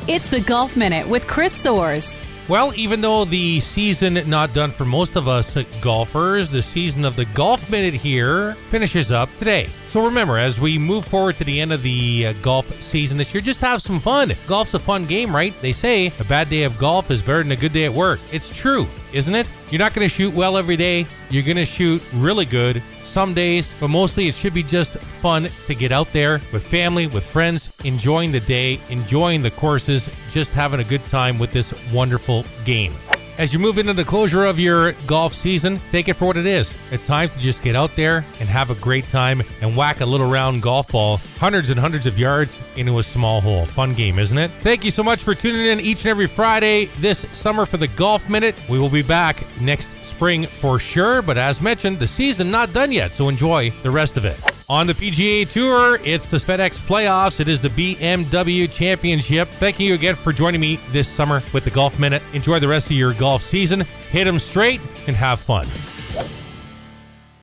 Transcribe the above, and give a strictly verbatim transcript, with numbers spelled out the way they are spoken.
It's the Golf Minute with Chris Soares. Well, even though the season not done for most of us golfers, the season of the Golf Minute here finishes up today. So remember, as we move forward to the end of the uh, golf season this year, just have some fun. Golf's a fun game, right? They say a bad day of golf is better than a good day at work. It's true, isn't it? You're not going to shoot well every day. You're going to shoot really good some days, but mostly it should be just fun to get out there with family, with friends, enjoying the day, enjoying the courses, just having a good time with this wonderful game. As you move into the closure of your golf season, take it for what it is. At times to just get out there and have a great time and whack a little round golf ball hundreds and hundreds of yards into a small hole. Fun game, isn't it? Thank you so much for tuning in each and every Friday this summer for the Golf Minute. We will be back next spring for sure, but as mentioned, the season not done yet, so enjoy the rest of it. On the P G A Tour, it's the FedEx Playoffs. It is the B M W Championship. Thank you again for joining me this summer with the Golf Minute. Enjoy the rest of your golf season. Hit them straight and have fun.